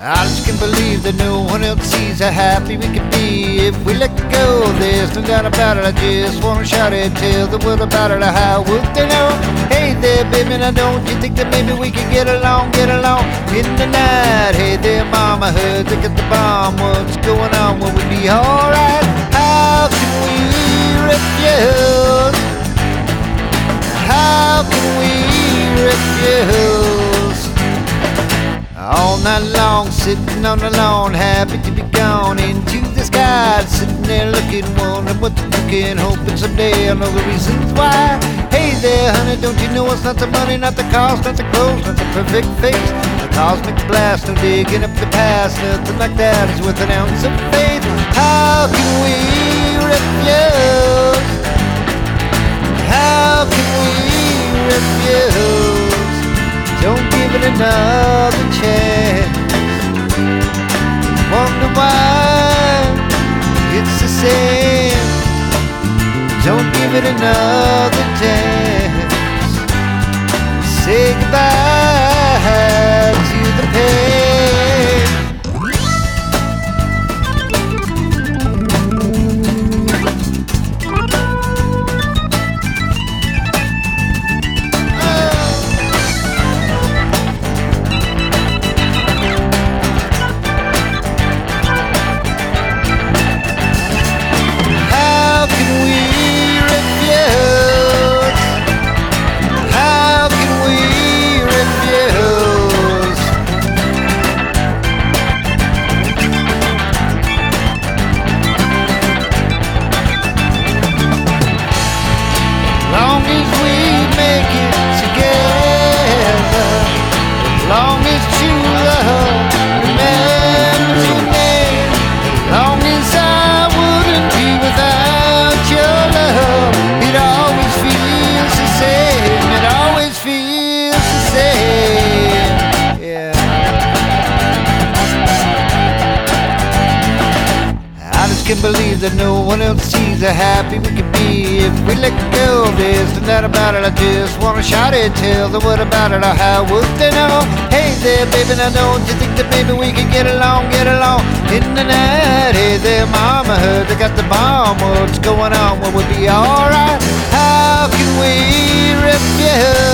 I just can't believe that no one else sees how happy we could be if we let go. There's no doubt about it. I just wanna shout it, tell the world about it. How would they know? Hey there, baby, now don't you think that maybe we could get along in the night? Hey there, mama, heard they got the bomb. What's going on? Will we be alright? How can we refuse? How can we refuse? All night long, sitting on the lawn, happy to be gone into the sky, sitting there looking, wondering what they're looking, hoping someday I'll know the reasons why. Hey there, honey, don't you know it's not the money, not the cost, not the clothes, not the perfect face, the cosmic blast, no digging up the past, nothing like that is worth an ounce of faith. How can we refuse? How can we refuse? Don't give it another chance. Wonder why it's the same. Don't give it another chance. Say goodbye to the pain. Can't believe that no one else sees how happy we could be if we let go of this and that about it. I just wanna shout it, tell the world about it. How would they know? Hey there, baby, now don't you think that maybe we could get along in the night? Hey there, mama, heard they got the bomb. What's going on? Will we be alright? How can we refuse?